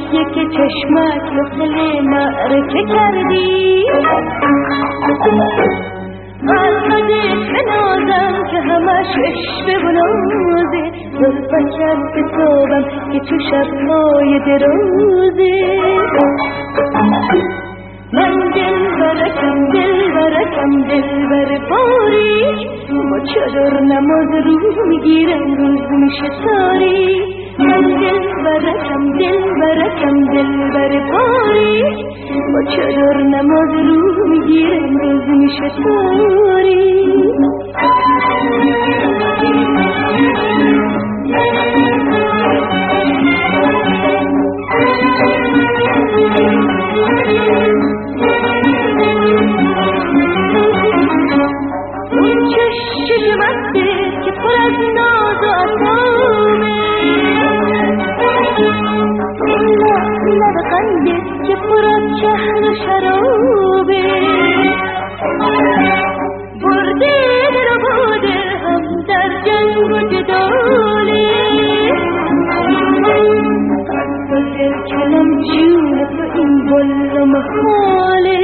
یک چشمک داخل معرکه کردی قلبت کنازم که همش عشق و نازه زلفکت به تابم که تو شبهای درازه من دلبرکم دلبر باریک با چادر نماز رو میگیرم روز میشه تاریک من دلبرکم دلبر باریک با چادر نماز رو میگیرم روز میشه تاریک اون چشم مسته که پر از ناز و عطامه این لبخنده که پر از شهر و شرابه برده دل و باده هم در جنگ و جداله قلب و دل کلم جون تو این بل و محاله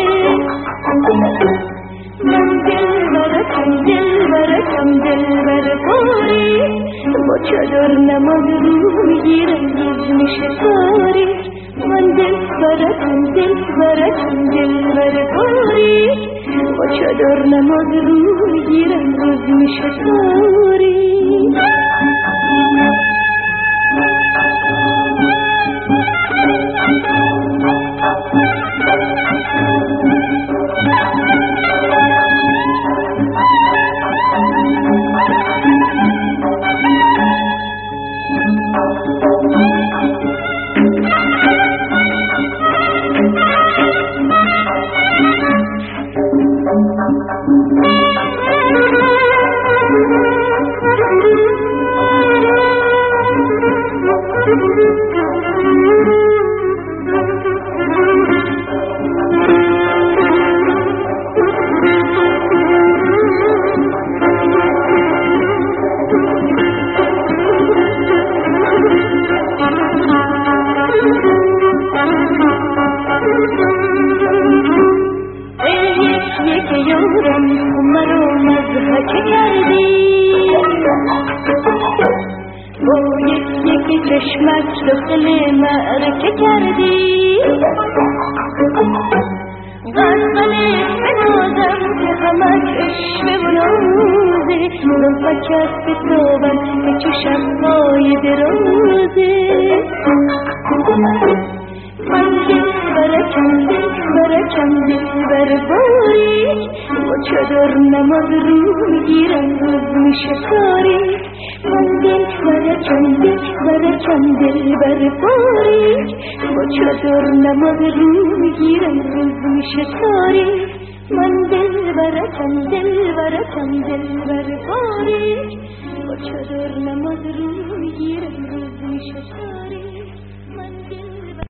من دلبر باریک با چادر نماز رو میگیرم روز میشه تاریک من دلبرکم دلبر باریک با چادر نماز رو میگیرم روز میشه تاریک چشمک داخل معرکه کردی غزل بنازم که همش عشق و نازه زلفکت به تابم که چو شبهای درازه من دلبر باریک با چادر نماز رو میگیرم روز میشه تاریک من دلبر باریک با چادر نماز رو میگیرم روز میشه تاریک من دلبرکم دلبر باریک با چادر نماز رو میگیرم روز میشه تاریک من